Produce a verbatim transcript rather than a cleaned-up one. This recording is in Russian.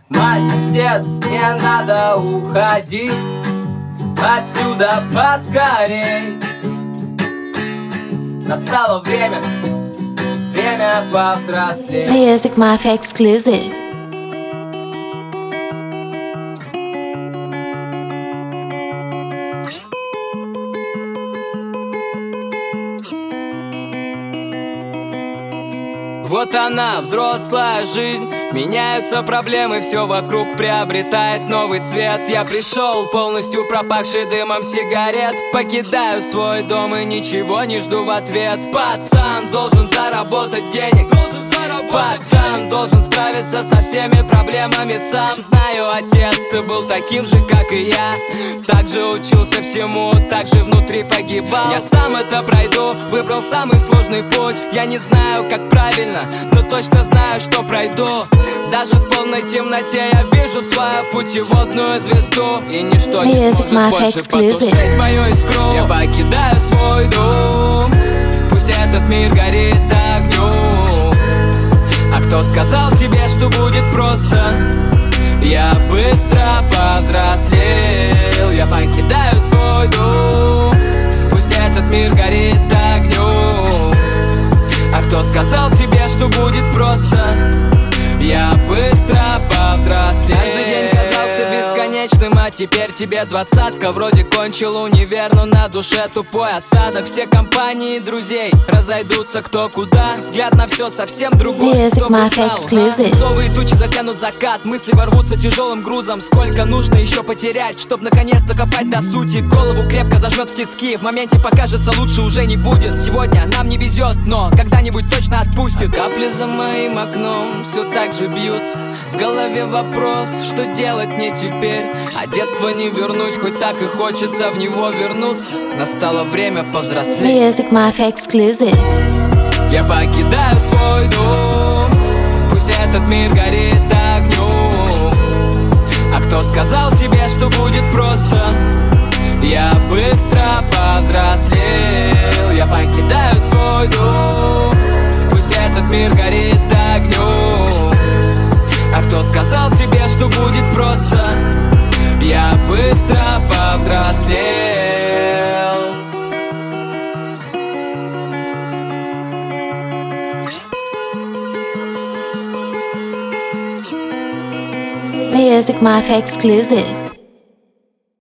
Мать, отец, не надо уходить отсюда поскорей. Настало время, время повзрослеть. Music Mafia exclusive. Вот она, взрослая жизнь. Меняются проблемы, все вокруг приобретает новый цвет. Я пришел, полностью пропахший дымом сигарет. Покидаю свой дом и ничего не жду в ответ. Пацан должен заработать денег. Пацан должен справиться со всеми проблемами сам. Знаю, отец, ты был таким же, как и я. Также учился всему, также внутри погибал. Я сам это пройду, выбрал самый сложный путь. Я не знаю, как правильно, но точно знаю, что пройду. Даже в полной темноте я вижу свою путеводную звезду. И ничто не Music сможет Mafia больше exclusive. потушить мою искру. Я покидаю свой дом, пусть этот мир горит огнем. А кто сказал тебе, что будет просто? Я быстро повзрослел. Я покидаю свой дом, пусть этот мир горит огнем. А кто сказал тебе, что будет просто? Я быстро повзрослел. Каждый день казался бесконечным, а теперь тебе двадцатка. Вроде кончил универ, но на душе тупой осадок. Все компании друзей разойдутся кто куда. Взгляд на все совсем другой. Music Кто бы Mafia знал, exclusive. а? Розовые тучи затянут закат, мысли ворвутся тяжелым грузом. Сколько нужно еще потерять, чтоб наконец докопать до сути? Голову крепко зажмет в тиски. В моменте покажется, лучше уже не будет. Сегодня нам не везет, но когда-нибудь точно отпустит. А капли за моим окном все так же бьются. В голове вопрос, что делать мне теперь? А детство не вернуть, хоть так и хочется в него вернуться. Настало время повзрослеть. Music Mafia exclusive. Я покидаю свой дом, пусть этот мир горит огнем. А кто сказал тебе, что будет просто? Я быстро повзрослел. Я покидаю свой дом, пусть этот мир горит огнем. А кто сказал тебе, что будет просто? Я быстро повзрослел. Music Mafia exclusive.